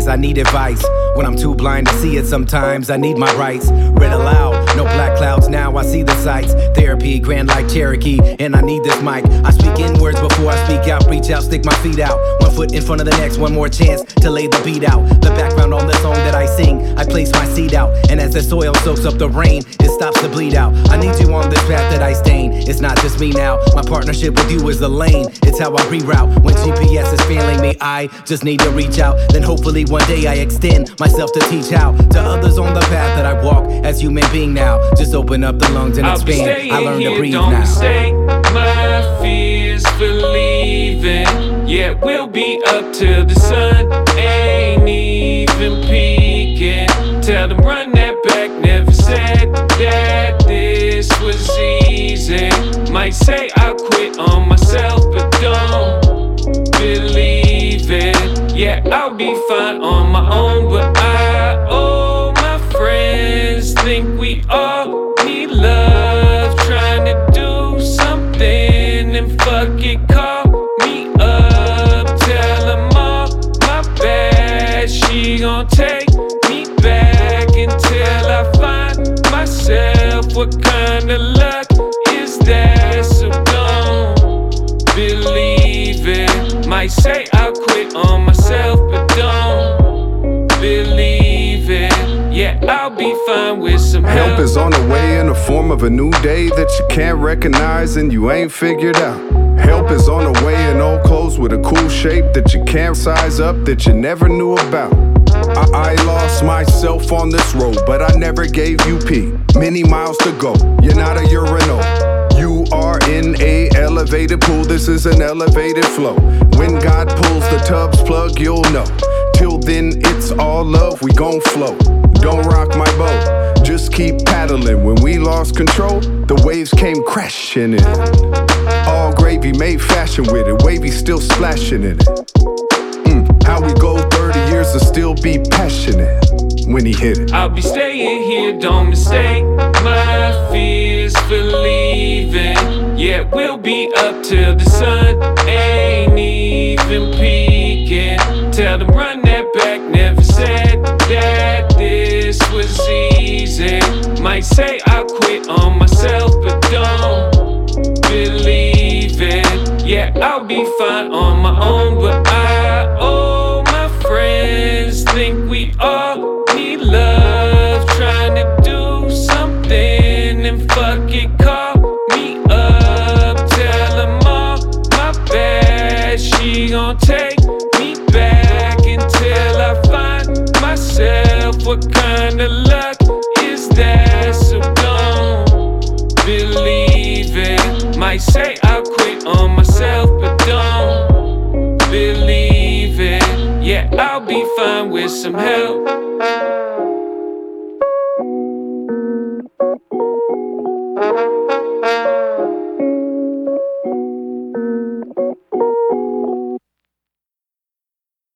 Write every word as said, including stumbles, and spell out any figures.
eyes, I need advice. When I'm too blind to see it sometimes, I need my rights read aloud. No black clouds now, I see the sights. Therapy, grand like Cherokee, and I need this mic. I speak in words before I speak out. Reach out, stick my feet out. One foot in front of the next, one more chance to lay the beat out. The background on the song that I sing, I place my seed out. And as the soil soaks up the rain, it stops the bleed out. I need you on this path that I stain. It's not just me now, my partnership with you is the lane. It's how I reroute. When G P S is failing me, I just need to reach out. Then hopefully one day I extend myself to teach how to others on the path that I walk as human being now. Just open up the lungs and expand. I learn to breathe don't now. Mistake my fears for leaving. Yeah, we'll be up till the sun ain't even peeking. Tell them run that back, never said that this was easy. Might say I'll quit on myself, but don't believe it. Yeah, I'll be fine on my own, but I owe my friends. Think we all need love, trying to do something, and fuck it, call me up. Tell them all my bad, she gon' take me back until I find myself. What kind of luck is that? So don't believe it. Might say I'll quit on myself, but don't believe it. Yeah, I'll be fine with some help. Help is on the way in the form of a new day that you can't recognize and you ain't figured out. Help is on the way in old clothes with a cool shape that you can't size up, that you never knew about. I, I lost myself on this road, but I never gave you pee. Many miles to go, you're not a urinal. You are in a elevated pool, this is an elevated flow. When God pulls the tub's plug, you'll know. Till then, it's all love, we gon' flow. Don't rock my boat, just keep paddling. When we lost control, the waves came crashing in. All gravy made fashion with it, wavy still splashing in it. Mm, how we go thirty years to still be passionate when he hit it. I'll be staying here, don't mistake my fears for leaving. Yeah, we'll be up till the sun ain't even peeking. Tell them run that back, never said that this was easy. Might say I'll quit on myself, but don't believe it. Yeah, I'll be fine on my own, but I owe my friends. Think we all need love, trying to do something, and fuck it, call me up. Tell them all my bad, she gon' take me back until I find myself. What kind of luck is that? So don't believe it. Might say I'll quit on myself, but don't believe it. Yeah, I'll be fine with some help.